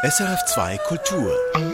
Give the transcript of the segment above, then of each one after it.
SRF2 Kultur.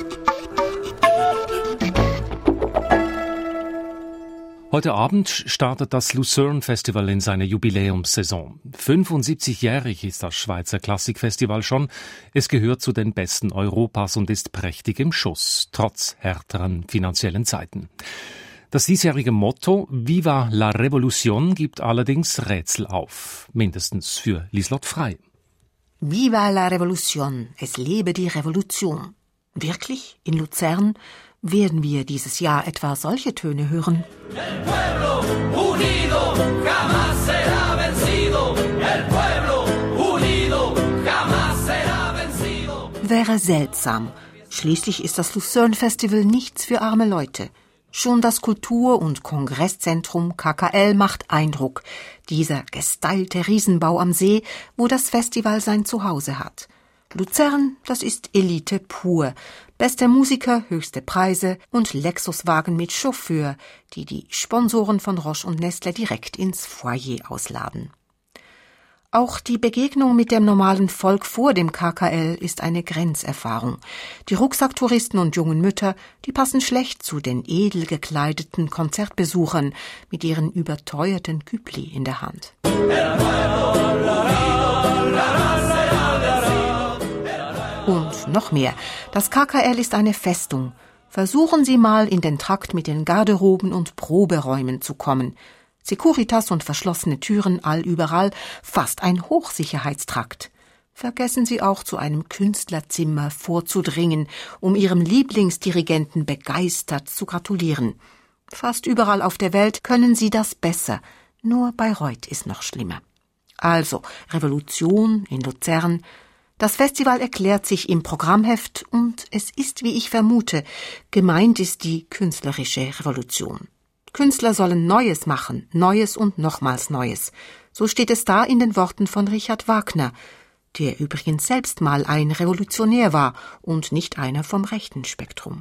Heute Abend startet das Lucerne Festival in seine Jubiläumssaison. 75-jährig ist das Schweizer Klassikfestival schon. Es gehört zu den besten Europas und ist prächtig im Schuss, trotz härteren finanziellen Zeiten. Das diesjährige Motto Viva la Revolution gibt allerdings Rätsel auf, mindestens für Lieslott Frey. Viva la Revolution, es lebe die Revolution. Wirklich? In Luzern? Werden wir dieses Jahr etwa solche Töne hören? El pueblo unido jamás será vencido. El pueblo unido jamás será vencido. Wäre seltsam. Schließlich ist das Lucerne Festival nichts für arme Leute. Schon das Kultur- und Kongresszentrum KKL macht Eindruck. Dieser gestylte Riesenbau am See, wo das Festival sein Zuhause hat. Luzern, das ist Elite pur. Beste Musiker, höchste Preise und Lexuswagen mit Chauffeur, die die Sponsoren von Roche und Nestlé direkt ins Foyer ausladen. Auch die Begegnung mit dem normalen Volk vor dem KKL ist eine Grenzerfahrung. Die Rucksacktouristen und jungen Mütter, die passen schlecht zu den edel gekleideten Konzertbesuchern mit ihren überteuerten Güppli in der Hand. Und noch mehr, das KKL ist eine Festung. Versuchen Sie mal in den Trakt mit den Garderoben und Proberäumen zu kommen. Securitas und verschlossene Türen allüberall, fast ein Hochsicherheitstrakt. Vergessen Sie auch, zu einem Künstlerzimmer vorzudringen, um Ihrem Lieblingsdirigenten begeistert zu gratulieren. Fast überall auf der Welt können Sie das besser, nur Bayreuth ist noch schlimmer. Also, Revolution in Luzern. Das Festival erklärt sich im Programmheft und es ist, wie ich vermute, gemeint ist die künstlerische Revolution. Künstler sollen Neues machen, Neues und nochmals Neues. So steht es da in den Worten von Richard Wagner, der übrigens selbst mal ein Revolutionär war und nicht einer vom rechten Spektrum.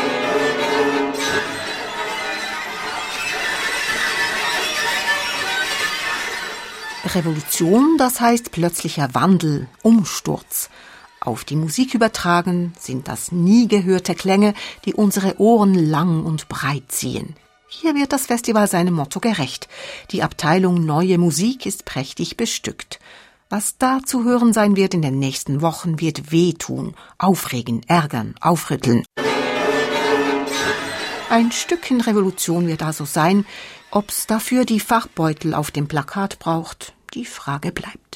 Revolution, das heißt plötzlicher Wandel, Umsturz. Auf die Musik übertragen sind das nie gehörte Klänge, die unsere Ohren lang und breit ziehen. Hier wird das Festival seinem Motto gerecht. Die Abteilung Neue Musik ist prächtig bestückt. Was da zu hören sein wird in den nächsten Wochen, wird wehtun, aufregen, ärgern, aufrütteln. Ein Stückchen Revolution wird also sein. Ob's dafür die Fachbeutel auf dem Plakat braucht, die Frage bleibt.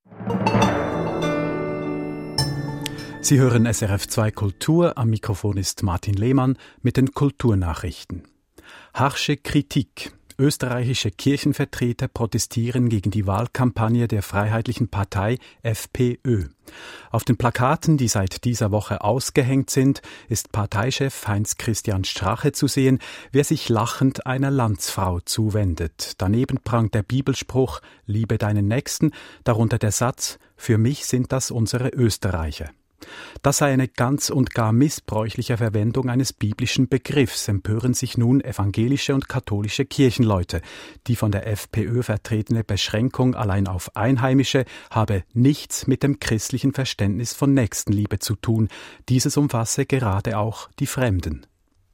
Sie hören SRF2 Kultur. Am Mikrofon ist Martin Lehmann mit den Kulturnachrichten. Harsche Kritik. Österreichische Kirchenvertreter protestieren gegen die Wahlkampagne der Freiheitlichen Partei FPÖ. Auf den Plakaten, die seit dieser Woche ausgehängt sind, ist Parteichef Heinz-Christian Strache zu sehen, wer sich lachend einer Landsfrau zuwendet. Daneben prangt der Bibelspruch »Liebe deinen Nächsten«, darunter der Satz »Für mich sind das unsere Österreicher«. Das sei eine ganz und gar missbräuchliche Verwendung eines biblischen Begriffs, empören sich nun evangelische und katholische Kirchenleute. Die von der FPÖ vertretene Beschränkung allein auf Einheimische habe nichts mit dem christlichen Verständnis von Nächstenliebe zu tun. Dieses umfasse gerade auch die Fremden.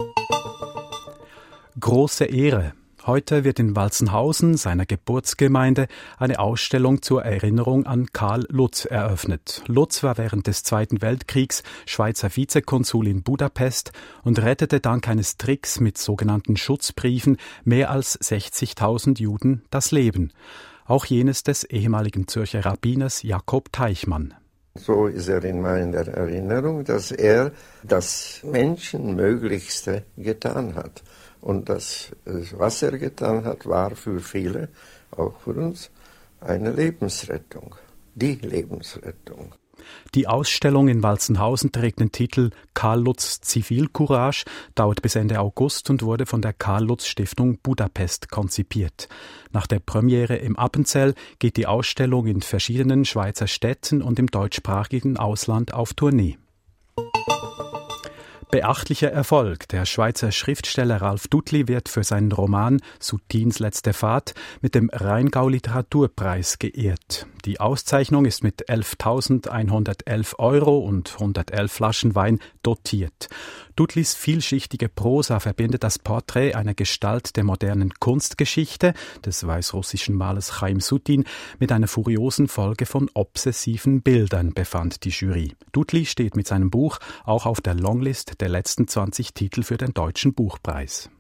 Große Ehre. Heute wird in Walzenhausen, seiner Geburtsgemeinde, eine Ausstellung zur Erinnerung an Karl Lutz eröffnet. Lutz war während des Zweiten Weltkriegs Schweizer Vizekonsul in Budapest und rettete dank eines Tricks mit sogenannten Schutzbriefen mehr als 60.000 Juden das Leben. Auch jenes des ehemaligen Zürcher Rabbiners Jakob Teichmann. So ist er in meiner Erinnerung, dass er das Menschenmöglichste getan hat. Und das, was er getan hat, war für viele, auch für uns, eine Lebensrettung. Die Lebensrettung. Die Ausstellung in Walzenhausen trägt den Titel Karl Lutz Zivilcourage, dauert bis Ende August und wurde von der Karl-Lutz-Stiftung Budapest konzipiert. Nach der Premiere im Appenzell geht die Ausstellung in verschiedenen Schweizer Städten und im deutschsprachigen Ausland auf Tournee. Beachtlicher Erfolg. Der Schweizer Schriftsteller Ralf Dutli wird für seinen Roman »Soutines letzte Fahrt« mit dem Rheingau-Literaturpreis geehrt. Die Auszeichnung ist mit 11.111 € und 111 Flaschen Wein dotiert. Dutlis vielschichtige Prosa verbindet das Porträt einer Gestalt der modernen Kunstgeschichte, des weißrussischen Malers Chaim Soutin, mit einer furiosen Folge von obsessiven Bildern, befand die Jury. Dutli steht mit seinem Buch auch auf der Longlist der letzten 20 Titel für den Deutschen Buchpreis.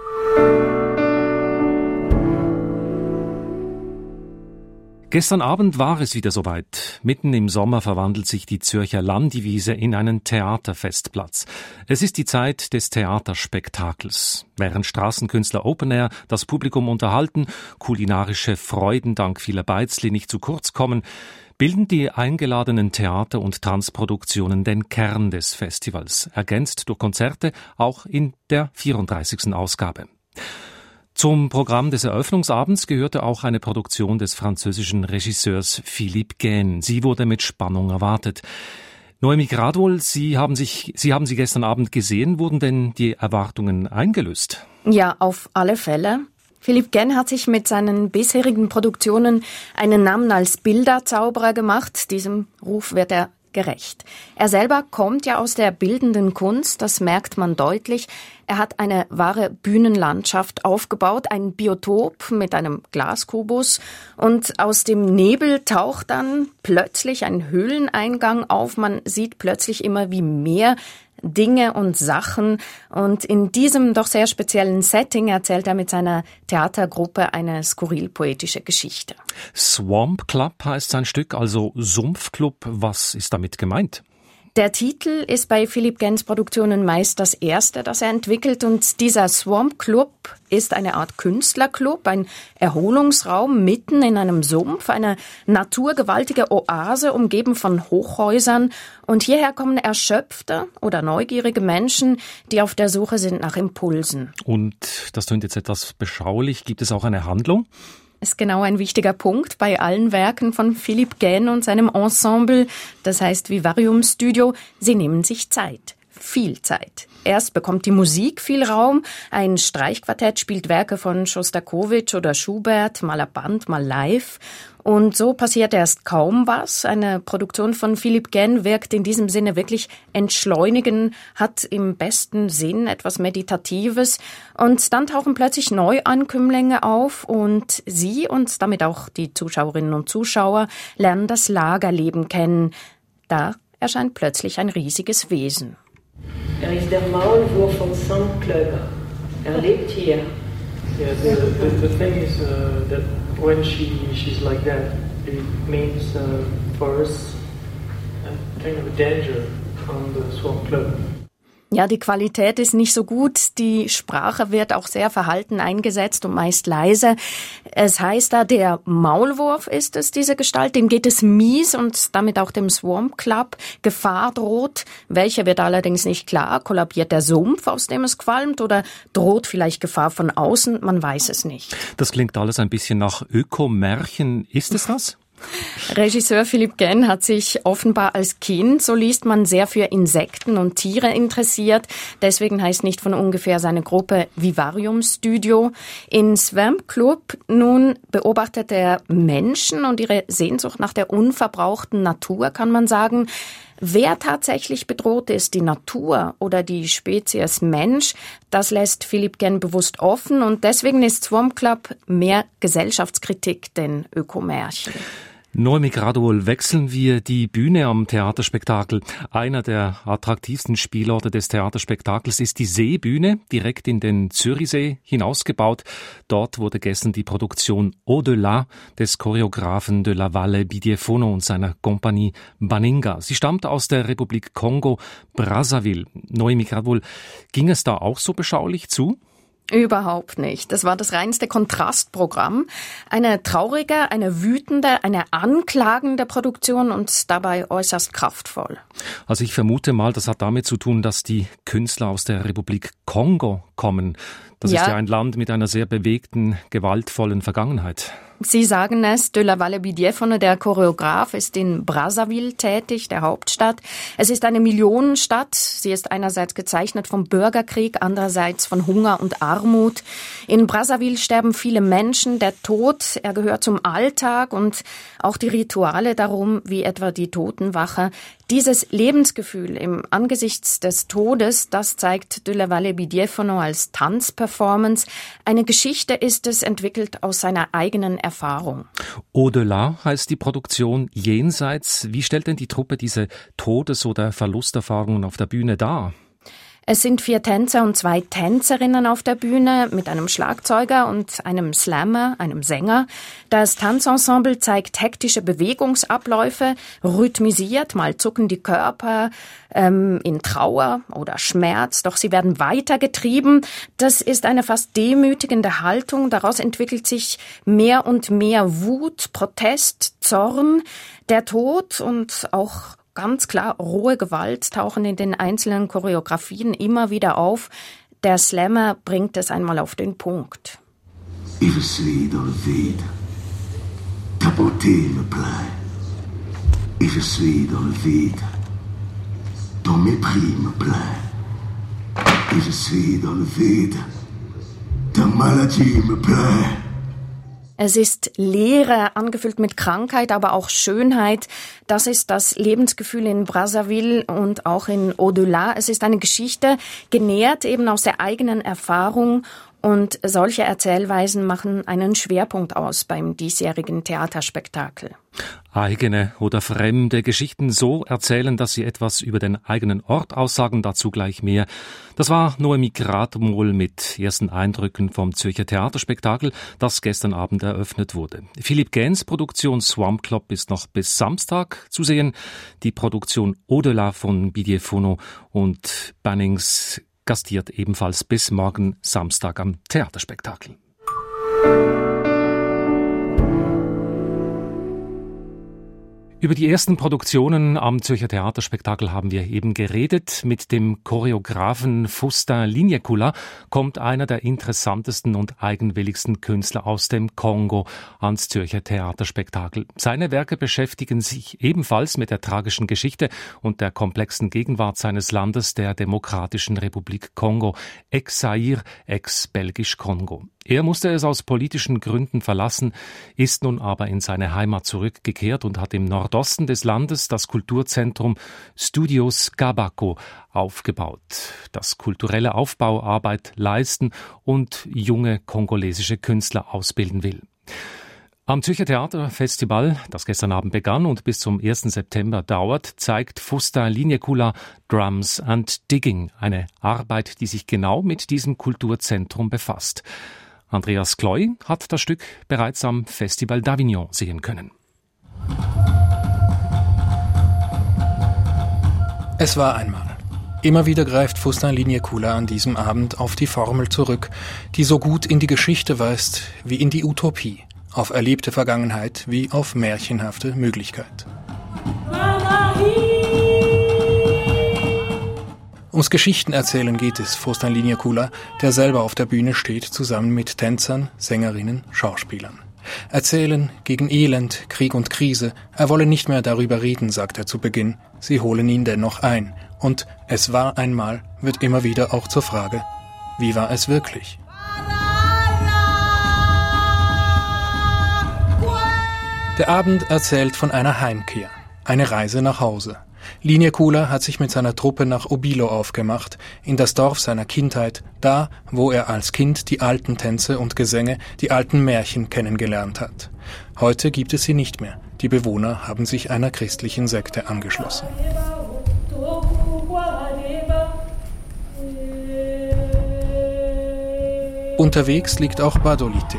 Gestern Abend war es wieder soweit. Mitten im Sommer verwandelt sich die Zürcher Landiwiese in einen Theaterfestplatz. Es ist die Zeit des Theaterspektakels. Während Straßenkünstler Open Air das Publikum unterhalten, kulinarische Freuden dank vieler Beizli nicht zu kurz kommen, bilden die eingeladenen Theater- und Tanzproduktionen den Kern des Festivals, ergänzt durch Konzerte auch in der 34. Ausgabe. Zum Programm des Eröffnungsabends gehörte auch eine Produktion des französischen Regisseurs Philippe Gaine. Sie wurde mit Spannung erwartet. Noemi Gradwohl, Sie haben sie gestern Abend gesehen. Wurden denn die Erwartungen eingelöst? Ja, auf alle Fälle. Philippe Gaine hat sich mit seinen bisherigen Produktionen einen Namen als Bilderzauberer gemacht. Diesem Ruf wird er gerecht. Er selber kommt ja aus der bildenden Kunst, das merkt man deutlich. Er hat eine wahre Bühnenlandschaft aufgebaut, ein Biotop mit einem Glaskubus, und aus dem Nebel taucht dann plötzlich ein Höhleneingang auf. Man sieht plötzlich immer wie mehr Dinge und Sachen, und in diesem doch sehr speziellen Setting erzählt er mit seiner Theatergruppe eine skurril-poetische Geschichte. Swamp Club heißt sein Stück, also Sumpfclub. Was ist damit gemeint? Der Titel ist bei Philippe Gaines Produktionen meist das erste, das er entwickelt, und dieser Swamp Club ist eine Art Künstlerclub, ein Erholungsraum mitten in einem Sumpf, eine naturgewaltige Oase, umgeben von Hochhäusern, und hierher kommen erschöpfte oder neugierige Menschen, die auf der Suche sind nach Impulsen. Und das klingt jetzt etwas beschaulich. Gibt es auch eine Handlung? Ist genau ein wichtiger Punkt bei allen Werken von Philippe Gaine und seinem Ensemble, das heißt Vivarium Studio. Sie nehmen sich Zeit, viel Zeit. Erst bekommt die Musik viel Raum. Ein Streichquartett spielt Werke von Schostakowitsch oder Schubert, mal ab Band, mal live. Und so passiert erst kaum was. Eine Produktion von Philippe Gaine wirkt in diesem Sinne wirklich entschleunigen, hat im besten Sinn etwas Meditatives. Und dann tauchen plötzlich Neuankömmlinge auf, und sie und damit auch die Zuschauerinnen und Zuschauer lernen das Lagerleben kennen. Da erscheint plötzlich ein riesiges Wesen. Ist der Maulwurf von St. Er lebt hier. Yeah, the thing is that when she's like that, it means for us a kind of a danger on the Swamp Club. Ja, die Qualität ist nicht so gut. Die Sprache wird auch sehr verhalten eingesetzt und meist leise. Es heißt da, der Maulwurf ist es, diese Gestalt, dem geht es mies und damit auch dem Swamp Club. Gefahr droht. Welche wird allerdings nicht klar. Kollabiert der Sumpf, aus dem es qualmt, oder droht vielleicht Gefahr von außen? Man weiß es nicht. Das klingt alles ein bisschen nach Ökomärchen. Ist es das? Regisseur Philippe Gaine hat sich offenbar als Kind, so liest man, sehr für Insekten und Tiere interessiert. Deswegen heißt nicht von ungefähr seine Gruppe Vivarium Studio. In Swamp Club nun beobachtet er Menschen und ihre Sehnsucht nach der unverbrauchten Natur, kann man sagen. Wer tatsächlich bedroht ist, die Natur oder die Spezies Mensch, das lässt Philippe Gaine bewusst offen, und deswegen ist Swamp Club mehr Gesellschaftskritik denn Ökomärchen. Noemi Gradwohl, wechseln wir die Bühne am Theaterspektakel. Einer der attraktivsten Spielorte des Theaterspektakels ist die Seebühne, direkt in den Zürichsee hinausgebaut. Dort wurde gestern die Produktion Au-delà des Choreografen de la Valle Bidiefono und seiner Kompanie Baninga. Sie stammt aus der Republik Kongo, Brazzaville. Noemi Gradwohl, ging es da auch so beschaulich zu? Überhaupt nicht. Das war das reinste Kontrastprogramm. Eine traurige, eine wütende, eine anklagende Produktion und dabei äußerst kraftvoll. Also ich vermute mal, das hat damit zu tun, dass die Künstler aus der Republik Kongo kommen. Das ist ja ein Land mit einer sehr bewegten, gewaltvollen Vergangenheit. Sie sagen es, de la Valle Bidiefono, der Choreograf, ist in Brazzaville tätig, der Hauptstadt. Es ist eine Millionenstadt. Sie ist einerseits gezeichnet vom Bürgerkrieg, andererseits von Hunger und Armut. In Brazzaville sterben viele Menschen. Der Tod, er gehört zum Alltag und auch die Rituale darum, wie etwa die Totenwache. Dieses Lebensgefühl im Angesichts des Todes, das zeigt de la Valle Bidiefono als Tanzperformance. Eine Geschichte ist es, entwickelt aus seiner eigenen Erfahrung. Au-delà heißt die Produktion jenseits. Wie stellt denn die Truppe diese Todes- oder Verlusterfahrungen auf der Bühne dar? Es sind 4 Tänzer und 2 Tänzerinnen auf der Bühne mit einem Schlagzeuger und einem Slammer, einem Sänger. Das Tanzensemble zeigt hektische Bewegungsabläufe, rhythmisiert, mal zucken die Körper in Trauer oder Schmerz, doch sie werden weitergetrieben. Das ist eine fast demütigende Haltung. Daraus entwickelt sich mehr und mehr Wut, Protest, Zorn, der Tod und auch ganz klar, rohe Gewalt tauchen in den einzelnen Choreografien immer wieder auf. Der Slammer bringt es einmal auf den Punkt. Je suis dans le vide. Tapoter me plaît. Je suis dans le vide. Ton mépris me plaît. Je suis dans le vide. Ta maladie me plaît. Es ist Leere, angefüllt mit Krankheit, aber auch Schönheit. Das ist das Lebensgefühl in Brazzaville und auch in Au-delà. Es ist eine Geschichte, genährt eben aus der eigenen Erfahrung. Und solche Erzählweisen machen einen Schwerpunkt aus beim diesjährigen Theaterspektakel. Eigene oder fremde Geschichten so erzählen, dass sie etwas über den eigenen Ort aussagen, dazu gleich mehr. Das war Noemi Gratmol mit ersten Eindrücken vom Zürcher Theaterspektakel, das gestern Abend eröffnet wurde. Philipp Gähns Produktion Swamp Club ist noch bis Samstag zu sehen. Die Produktion Au-delà von Bidiefono und Bannings gastiert ebenfalls bis morgen Samstag am Theaterspektakel. Über die ersten Produktionen am Zürcher Theaterspektakel haben wir eben geredet. Mit dem Choreografen Fustin Lignecula kommt einer der interessantesten und eigenwilligsten Künstler aus dem Kongo ans Zürcher Theaterspektakel. Seine Werke beschäftigen sich ebenfalls mit der tragischen Geschichte und der komplexen Gegenwart seines Landes, der Demokratischen Republik Kongo, ex-Zaire, ex-Belgisch Kongo. Er musste es aus politischen Gründen verlassen, ist nun aber in seine Heimat zurückgekehrt und hat im Nordosten des Landes das Kulturzentrum Studios Kabako aufgebaut, das kulturelle Aufbauarbeit leisten und junge kongolesische Künstler ausbilden will. Am Zürcher Theaterfestival, das gestern Abend begann und bis zum 1. September dauert, zeigt Fustin Lignecula Drums and Digging, eine Arbeit, die sich genau mit diesem Kulturzentrum befasst. Andreas Kloy hat das Stück bereits am Festival d'Avignon sehen können. Es war einmal. Immer wieder greift Fustin Lignecula an diesem Abend auf die Formel zurück, die so gut in die Geschichte weist wie in die Utopie, auf erlebte Vergangenheit wie auf märchenhafte Möglichkeit. Ums Geschichtenerzählen geht es Fustin Lignecula, der selber auf der Bühne steht, zusammen mit Tänzern, Sängerinnen, Schauspielern. Erzählen gegen Elend, Krieg und Krise. Er wolle nicht mehr darüber reden, sagt er zu Beginn. Sie holen ihn dennoch ein. Und es war einmal wird immer wieder auch zur Frage, wie war es wirklich? Der Abend erzählt von einer Heimkehr, eine Reise nach Hause. Lignecula hat sich mit seiner Truppe nach Obilo aufgemacht, in das Dorf seiner Kindheit, da, wo er als Kind die alten Tänze und Gesänge, die alten Märchen kennengelernt hat. Heute gibt es sie nicht mehr. Die Bewohner haben sich einer christlichen Sekte angeschlossen. Unterwegs liegt auch Badolite.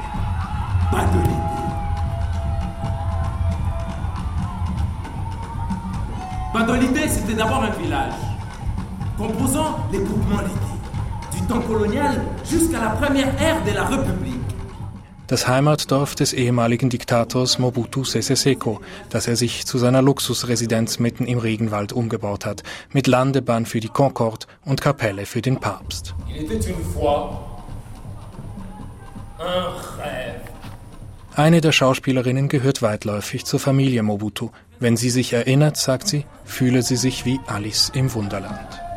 Badolite, c'était d'abord un village, composant les groupements Liti, du temps colonial jusqu'à la première ère de la République. Das Heimatdorf des ehemaligen Diktators Mobutu Sese Seko, das er sich zu seiner Luxusresidenz mitten im Regenwald umgebaut hat, mit Landebahn für die Concorde und Kapelle für den Papst. Il était une fois un rêve Eine der Schauspielerinnen gehört weitläufig zur Familie Mobutu. Wenn sie sich erinnert, sagt sie, fühle sie sich wie Alice im Wunderland.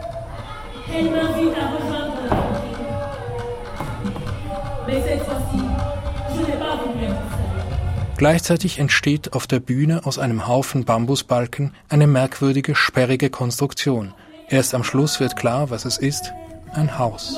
Gleichzeitig entsteht auf der Bühne aus einem Haufen Bambusbalken eine merkwürdige, sperrige Konstruktion. Erst am Schluss wird klar, was es ist: ein Haus.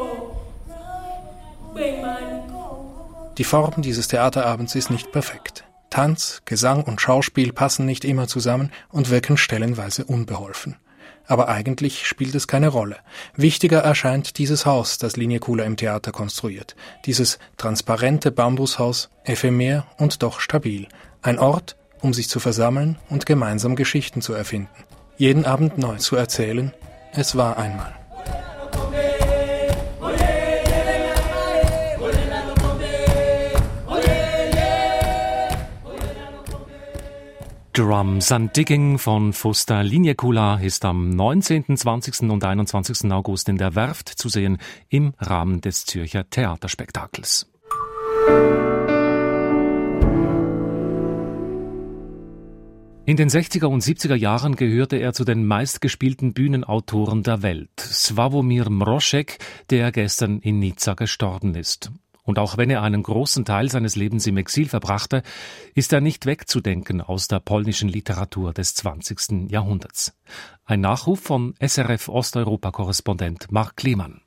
Die Form dieses Theaterabends ist nicht perfekt. Tanz, Gesang und Schauspiel passen nicht immer zusammen und wirken stellenweise unbeholfen. Aber eigentlich spielt es keine Rolle. Wichtiger erscheint dieses Haus, das Linie Kula im Theater konstruiert. Dieses transparente Bambushaus, ephemer und doch stabil. Ein Ort, um sich zu versammeln und gemeinsam Geschichten zu erfinden. Jeden Abend neu zu erzählen, es war einmal. Drums and Digging von Foster Linie Kula ist am 19., 20. und 21. August in der Werft zu sehen im Rahmen des Zürcher Theaterspektakels. In den 60er und 70er Jahren gehörte er zu den meistgespielten Bühnenautoren der Welt. Sławomir Mrożek, der gestern in Nizza gestorben ist. Und auch wenn er einen großen Teil seines Lebens im Exil verbrachte, ist er nicht wegzudenken aus der polnischen Literatur des 20. Jahrhunderts. Ein Nachruf von SRF Osteuropa-Korrespondent Mark Klemann.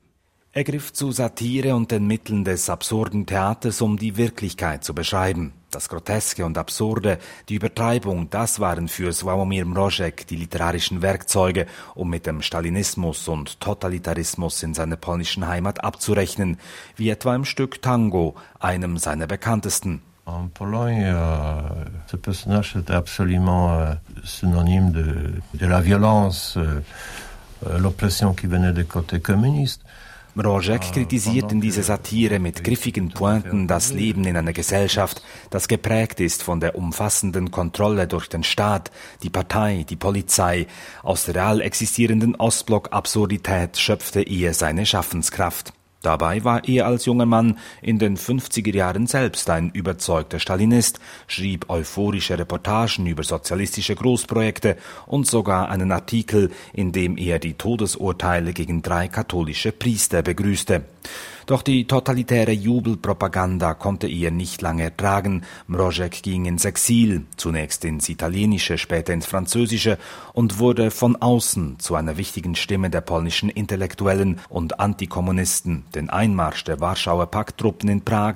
Er griff zu Satire und den Mitteln des absurden Theaters, um die Wirklichkeit zu beschreiben. Das Groteske und Absurde, die Übertreibung, das waren für Sławomir Mrożek die literarischen Werkzeuge, um mit dem Stalinismus und Totalitarismus in seiner polnischen Heimat abzurechnen, wie etwa im Stück Tango, einem seiner bekanntesten. En Pologne, ce personnage était absolument synonyme de la violence, l'oppression qui venait du côté communiste. Mrożek kritisiert in dieser Satire mit griffigen Pointen das Leben in einer Gesellschaft, das geprägt ist von der umfassenden Kontrolle durch den Staat, die Partei, die Polizei. Aus der real existierenden Ostblock-Absurdität schöpfte er seine Schaffenskraft. Dabei war er als junger Mann in den 50er Jahren selbst ein überzeugter Stalinist, schrieb euphorische Reportagen über sozialistische Großprojekte und sogar einen Artikel, in dem er die Todesurteile gegen 3 katholische Priester begrüßte. Doch die totalitäre Jubelpropaganda konnte er nicht lange ertragen. Mrożek ging ins Exil, zunächst ins Italienische, später ins Französische und wurde von außen zu einer wichtigen Stimme der polnischen Intellektuellen und Antikommunisten. Den Einmarsch der Warschauer Pakttruppen in Prag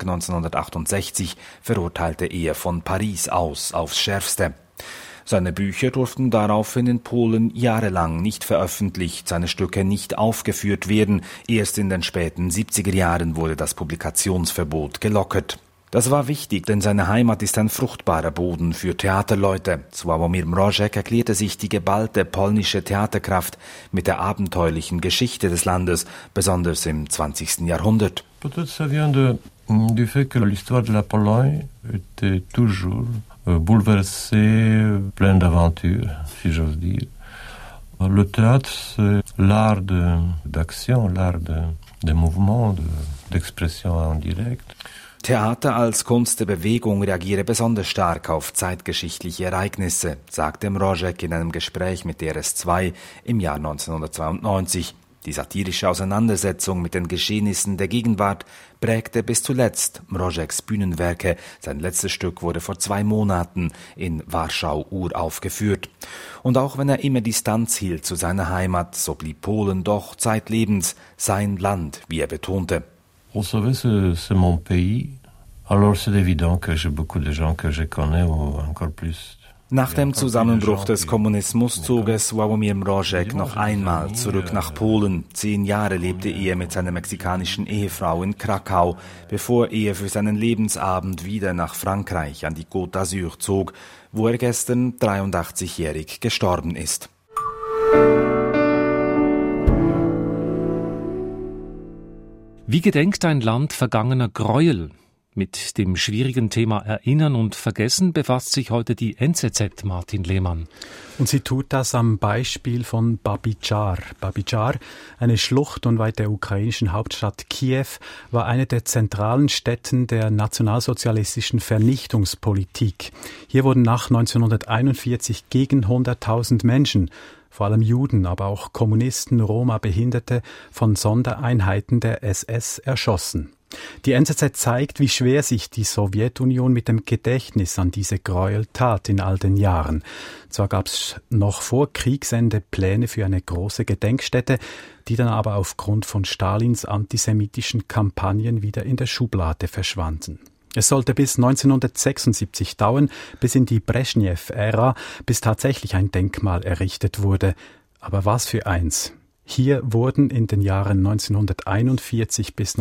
1968 verurteilte er von Paris aus aufs Schärfste. Seine Bücher durften daraufhin in Polen jahrelang nicht veröffentlicht, seine Stücke nicht aufgeführt werden. Erst in den späten 70er Jahren wurde das Publikationsverbot gelockert. Das war wichtig, denn seine Heimat ist ein fruchtbarer Boden für Theaterleute. Sławomir Mrożek erklärte sich die geballte polnische Theaterkraft mit der abenteuerlichen Geschichte des Landes, besonders im 20. Jahrhundert. Peut-être ça vient du fait que l'histoire de la Pologne était toujours bouleversée, pleine d'aventures, si j'ose dire. Le théâtre, c'est l'art d'action, l'art de mouvement, d'expression en direct. Theater als Kunst der Bewegung reagiere besonders stark auf zeitgeschichtliche Ereignisse, sagte Mrożek in einem Gespräch mit DRS2 im Jahr 1992. Die satirische Auseinandersetzung mit den Geschehnissen der Gegenwart prägte bis zuletzt Mrożeks Bühnenwerke. Sein letztes Stück wurde vor 2 Monaten in Warschau uraufgeführt. Und auch wenn er immer Distanz hielt zu seiner Heimat, so blieb Polen doch zeitlebens sein Land, wie er betonte. Vous savez, c'est mon pays. Alors c'est évident que j'ai beaucoup de gens que je connais ou encore plus. Nach dem Zusammenbruch des Kommunismus zog es Sławomir Mrożek noch einmal zurück nach Polen. 10 Jahre lebte er mit seiner mexikanischen Ehefrau in Krakau, bevor er für seinen Lebensabend wieder nach Frankreich an die Côte d'Azur zog, wo er gestern 83-jährig gestorben ist. Wie gedenkt ein Land vergangener Gräuel? Mit dem schwierigen Thema Erinnern und Vergessen befasst sich heute die NZZ, Martin Lehmann. Und sie tut das am Beispiel von Babi-Jar. Babi-Jar, eine Schlucht unweit der ukrainischen Hauptstadt Kiew, war eine der zentralen Stätten der nationalsozialistischen Vernichtungspolitik. Hier wurden nach 1941 gegen 100.000 Menschen, vor allem Juden, aber auch Kommunisten, Roma, Behinderte, von Sondereinheiten der SS erschossen. Die NZZ zeigt, wie schwer sich die Sowjetunion mit dem Gedächtnis an diese Gräueltat in all den Jahren. Zwar gab es noch vor Kriegsende Pläne für eine große Gedenkstätte, die dann aber aufgrund von Stalins antisemitischen Kampagnen wieder in der Schublade verschwanden. Es sollte bis 1976 dauern, bis in die Breschnew-Ära, bis tatsächlich ein Denkmal errichtet wurde. Aber was für eins! Hier wurden in den Jahren 1941 bis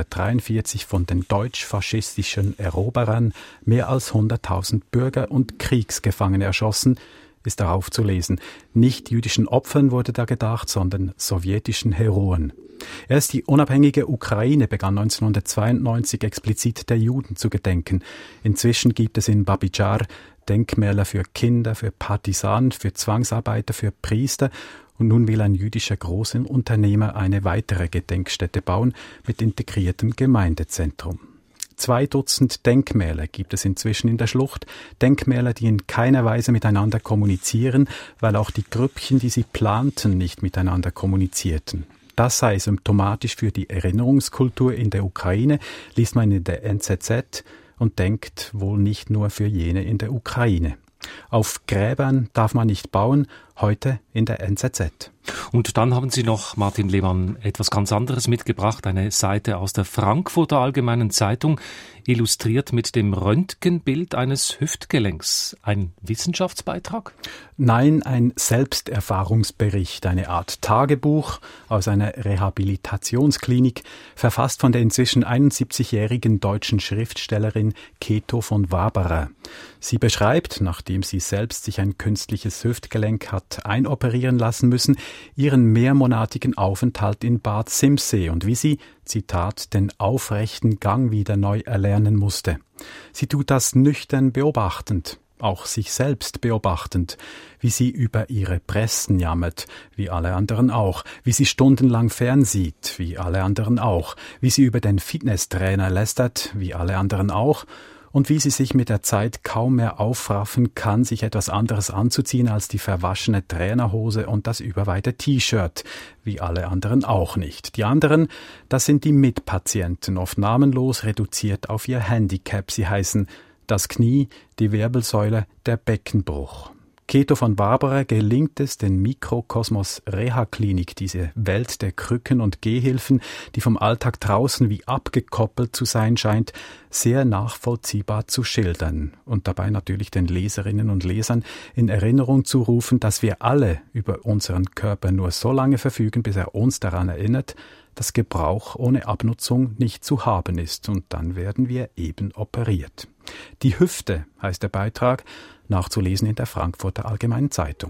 1943 von den deutsch-faschistischen Eroberern mehr als 100.000 Bürger und Kriegsgefangene erschossen, ist darauf zu lesen. Nicht jüdischen Opfern wurde da gedacht, sondern sowjetischen Heroen. Erst die unabhängige Ukraine begann 1992 explizit der Juden zu gedenken. Inzwischen gibt es in Babi-Jar Denkmäler für Kinder, für Partisanen, für Zwangsarbeiter, für Priester. Und nun will ein jüdischer Großunternehmer eine weitere Gedenkstätte bauen mit integriertem Gemeindezentrum. 2 Dutzend Denkmäler gibt es inzwischen in der Schlucht. Denkmäler, die in keiner Weise miteinander kommunizieren, weil auch die Grüppchen, die sie planten, nicht miteinander kommunizierten. Das sei symptomatisch für die Erinnerungskultur in der Ukraine, liest man in der NZZ und denkt wohl nicht nur für jene in der Ukraine. Auf Gräbern darf man nicht bauen, heute in der NZZ. Und dann haben Sie noch, Martin Lehmann, etwas ganz anderes mitgebracht, eine Seite aus der Frankfurter Allgemeinen Zeitung, illustriert mit dem Röntgenbild eines Hüftgelenks. Ein Wissenschaftsbeitrag? Nein, ein Selbsterfahrungsbericht, eine Art Tagebuch aus einer Rehabilitationsklinik, verfasst von der inzwischen 71-jährigen deutschen Schriftstellerin Keto von Waberer. Sie beschreibt, nachdem sie selbst sich ein künstliches Hüftgelenk hat einoperieren lassen müssen, ihren mehrmonatigen Aufenthalt in Bad Simsee und wie sie, Zitat, den aufrechten Gang wieder neu erlernen musste. Sie tut das nüchtern beobachtend, auch sich selbst beobachtend, wie sie über ihre Bresten jammert, wie alle anderen auch, wie sie stundenlang fernsieht, wie alle anderen auch, wie sie über den Fitnesstrainer lästert, wie alle anderen auch, und wie sie sich mit der Zeit kaum mehr aufraffen kann, sich etwas anderes anzuziehen als die verwaschene Trainerhose und das überweite T-Shirt, wie alle anderen auch nicht. Die anderen, das sind die Mitpatienten, oft namenlos reduziert auf ihr Handicap. Sie heißen das Knie, die Wirbelsäule, der Beckenbruch. Keto von Waberer gelingt es, den Mikrokosmos Reha-Klinik, diese Welt der Krücken und Gehhilfen, die vom Alltag draußen wie abgekoppelt zu sein scheint, sehr nachvollziehbar zu schildern und dabei natürlich den Leserinnen und Lesern in Erinnerung zu rufen, dass wir alle über unseren Körper nur so lange verfügen, bis er uns daran erinnert, dass Gebrauch ohne Abnutzung nicht zu haben ist, und dann werden wir eben operiert. Die Hüfte heißt der Beitrag, nachzulesen in der Frankfurter Allgemeinen Zeitung.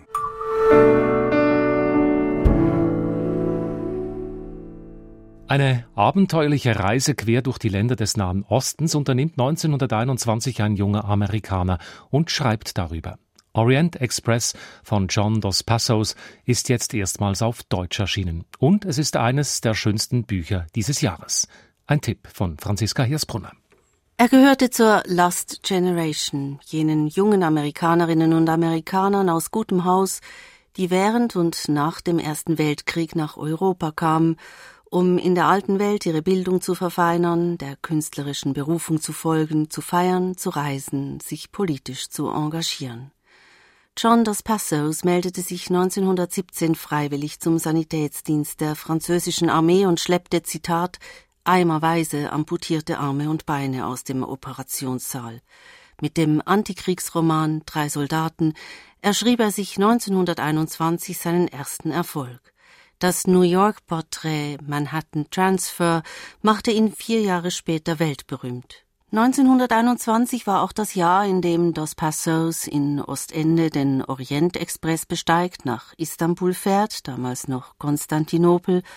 Eine abenteuerliche Reise quer durch die Länder des Nahen Ostens unternimmt 1921 ein junger Amerikaner und schreibt darüber. Orient Express von John Dos Passos ist jetzt erstmals auf Deutsch erschienen. Und es ist eines der schönsten Bücher dieses Jahres. Ein Tipp von Franziska Hirsbrunner. Er gehörte zur Last Generation, jenen jungen Amerikanerinnen und Amerikanern aus gutem Haus, die während und nach dem Ersten Weltkrieg nach Europa kamen, um in der alten Welt ihre Bildung zu verfeinern, der künstlerischen Berufung zu folgen, zu feiern, zu reisen, sich politisch zu engagieren. John Dos Passos meldete sich 1917 freiwillig zum Sanitätsdienst der französischen Armee und schleppte, Zitat, eimerweise amputierte Arme und Beine aus dem Operationssaal. Mit dem Antikriegsroman 3 Soldaten erschrieb er sich 1921 seinen ersten Erfolg. Das New York-Porträt Manhattan Transfer machte ihn 4 Jahre später weltberühmt. 1921 war auch das Jahr, in dem Dos Passos in Ostende den Orient-Express besteigt, nach Istanbul fährt, damals noch Konstantinopel,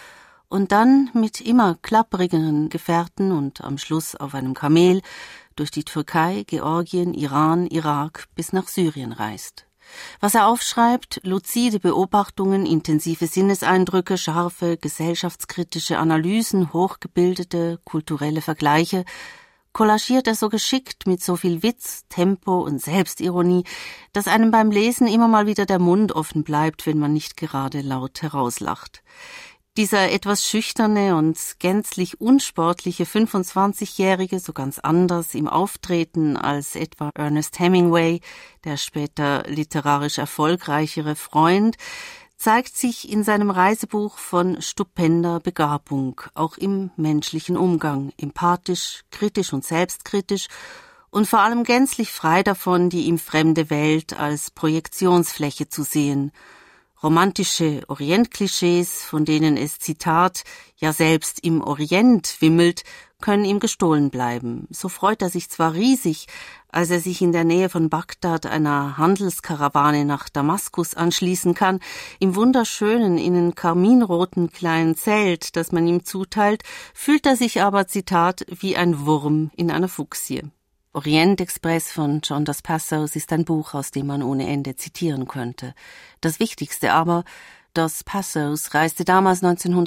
und dann mit immer klapprigeren Gefährten und am Schluss auf einem Kamel durch die Türkei, Georgien, Iran, Irak bis nach Syrien reist. Was er aufschreibt, luzide Beobachtungen, intensive Sinneseindrücke, scharfe, gesellschaftskritische Analysen, hochgebildete, kulturelle Vergleiche, kollagiert er so geschickt mit so viel Witz, Tempo und Selbstironie, dass einem beim Lesen immer mal wieder der Mund offen bleibt, wenn man nicht gerade laut herauslacht. Dieser etwas schüchterne und gänzlich unsportliche 25-Jährige, so ganz anders im Auftreten als etwa Ernest Hemingway, der später literarisch erfolgreichere Freund, zeigt sich in seinem Reisebuch von stupender Begabung, auch im menschlichen Umgang, empathisch, kritisch und selbstkritisch und vor allem gänzlich frei davon, die ihm fremde Welt als Projektionsfläche zu sehen. Romantische Orientklischees, von denen es, Zitat, ja selbst im Orient wimmelt, können ihm gestohlen bleiben. So freut er sich zwar riesig, als er sich in der Nähe von Bagdad einer Handelskarawane nach Damaskus anschließen kann, im wunderschönen, innen karminroten kleinen Zelt, das man ihm zuteilt, fühlt er sich aber, Zitat, wie ein Wurm in einer Fuchsie. Orient-Express von John Dos Passos ist ein Buch, aus dem man ohne Ende zitieren könnte. Das Wichtigste aber, Dos Passos reiste damals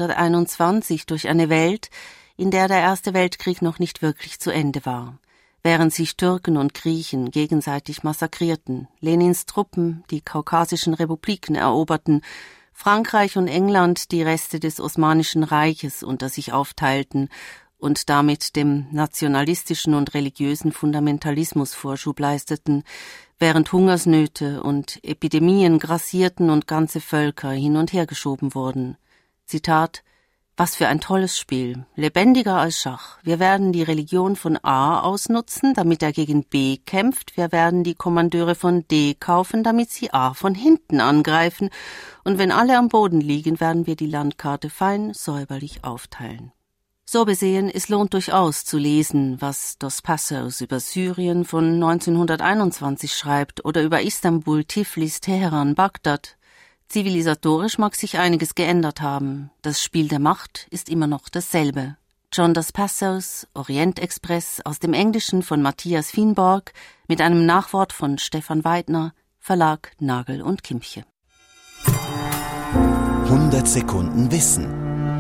1921 durch eine Welt, in der der Erste Weltkrieg noch nicht wirklich zu Ende war. Während sich Türken und Griechen gegenseitig massakrierten, Lenins Truppen die kaukasischen Republiken eroberten, Frankreich und England die Reste des Osmanischen Reiches unter sich aufteilten und damit dem nationalistischen und religiösen Fundamentalismus Vorschub leisteten, während Hungersnöte und Epidemien grassierten und ganze Völker hin und her geschoben wurden. Zitat: Was für ein tolles Spiel, lebendiger als Schach. Wir werden die Religion von A ausnutzen, damit er gegen B kämpft. Wir werden die Kommandeure von D kaufen, damit sie A von hinten angreifen. Und wenn alle am Boden liegen, werden wir die Landkarte fein säuberlich aufteilen. So besehen, es lohnt durchaus zu lesen, was Dos Passos über Syrien von 1921 schreibt oder über Istanbul, Tiflis, Teheran, Bagdad. Zivilisatorisch mag sich einiges geändert haben. Das Spiel der Macht ist immer noch dasselbe. John Dos Passos, Orient-Express, aus dem Englischen von Matthias Fienborg, mit einem Nachwort von Stefan Weidner, Verlag Nagel und Kimche. 100 Sekunden Wissen.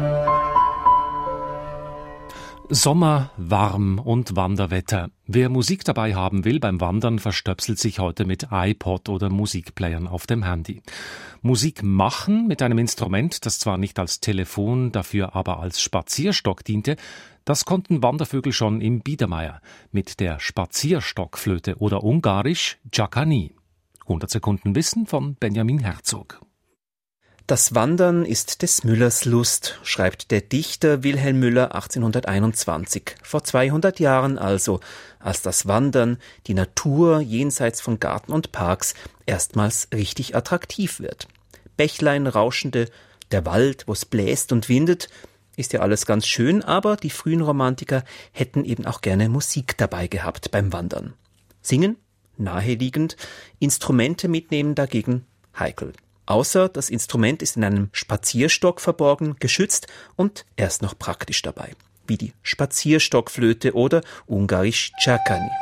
Sommer, warm und Wanderwetter. Wer Musik dabei haben will beim Wandern, verstöpselt sich heute mit iPod oder Musikplayern auf dem Handy. Musik machen mit einem Instrument, das zwar nicht als Telefon, dafür aber als Spazierstock diente, das konnten Wandervögel schon im Biedermeier mit der Spazierstockflöte oder ungarisch Csakani. 100 Sekunden Wissen von Benjamin Herzog. Das Wandern ist des Müllers Lust, schreibt der Dichter Wilhelm Müller 1821, vor 200 Jahren also, als das Wandern, die Natur jenseits von Garten und Parks, erstmals richtig attraktiv wird. Bächlein rauschende, der Wald, wo's bläst und windet, ist ja alles ganz schön, aber die frühen Romantiker hätten eben auch gerne Musik dabei gehabt beim Wandern. Singen? Naheliegend, Instrumente mitnehmen dagegen heikel. Außer das Instrument ist in einem Spazierstock verborgen, geschützt und erst noch praktisch dabei, wie die Spazierstockflöte oder ungarisch Csakani.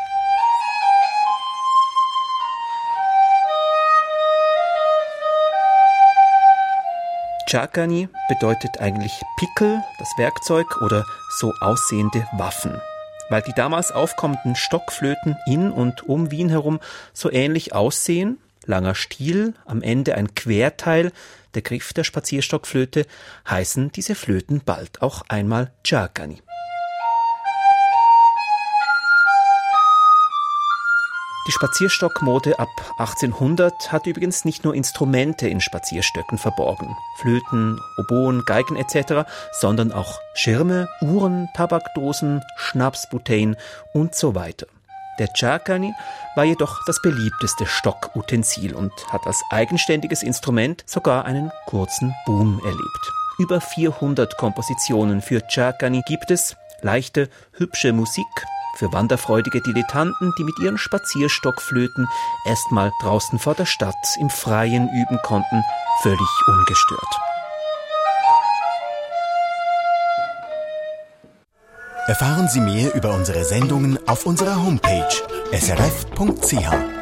Csakani bedeutet eigentlich Pickel, das Werkzeug, oder so aussehende Waffen, weil die damals aufkommenden Stockflöten in und um Wien herum so ähnlich aussehen. Langer Stiel, am Ende ein Querteil, der Griff der Spazierstockflöte, heißen diese Flöten bald auch einmal Csakani. Die Spazierstockmode ab 1800 hat übrigens nicht nur Instrumente in Spazierstöcken verborgen, Flöten, Oboen, Geigen etc., sondern auch Schirme, Uhren, Tabakdosen, Schnapsbouteillen und so weiter. Der Csakani war jedoch das beliebteste Stockutensil und hat als eigenständiges Instrument sogar einen kurzen Boom erlebt. Über 400 Kompositionen für Csakani gibt es, leichte, hübsche Musik für wanderfreudige Dilettanten, die mit ihren Spazierstockflöten erstmal draußen vor der Stadt im Freien üben konnten, völlig ungestört. Erfahren Sie mehr über unsere Sendungen auf unserer Homepage srf.ch.